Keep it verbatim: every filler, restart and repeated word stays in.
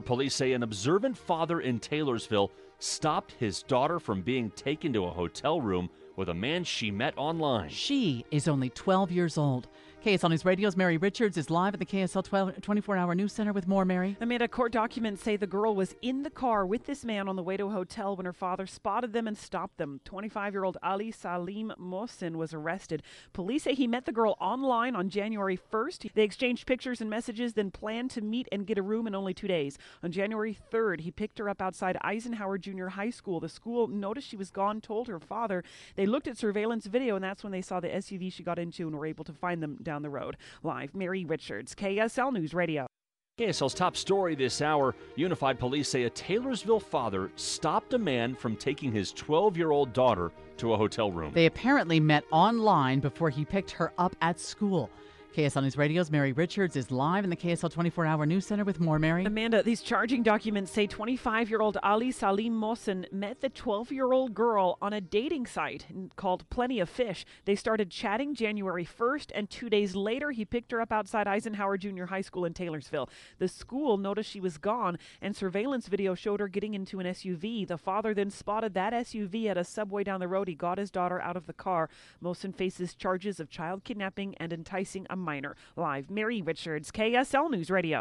Police say an observant father in Taylorsville stopped his daughter from being taken to a hotel room with a man she met online. She is only twelve years old. K S L News Radio's Mary Richards is live at the K S L twenty-four hour News Center with more, Mary. Amanda, court documents say the girl was in the car with this man on the way to a hotel when her father spotted them and stopped them. twenty-five-year-old Ali Salim Mohsin was arrested. Police say he met the girl online on January first. They exchanged pictures and messages, then planned to meet and get a room in only two days. On January third, he picked her up outside Eisenhower Junior High School. The school noticed she was gone, told her father. They looked at surveillance video, and that's when they saw the S U V she got into and were able to find them down the road. Live, Mary Richards, K S L News Radio. K S L's top story this hour. Unified Police say a Taylorsville father stopped a man from taking his twelve-year-old daughter to a hotel room. They apparently met online before he picked her up at school. K S L News Radio's Mary Richards is live in the K S L twenty-four hour News Center with more, Mary. Amanda, these charging documents say twenty-five-year-old Ali Salim Mohsin met the twelve-year-old girl on a dating site called Plenty of Fish. They started chatting January first, and two days later, he picked her up outside Eisenhower Junior High School in Taylorsville. The school noticed she was gone, and surveillance video showed her getting into an S U V. The father then spotted that S U V at a subway down the road. He got his daughter out of the car. Mohsin faces charges of child kidnapping and enticing a minor. Live, Mary Richards, K S L News Radio.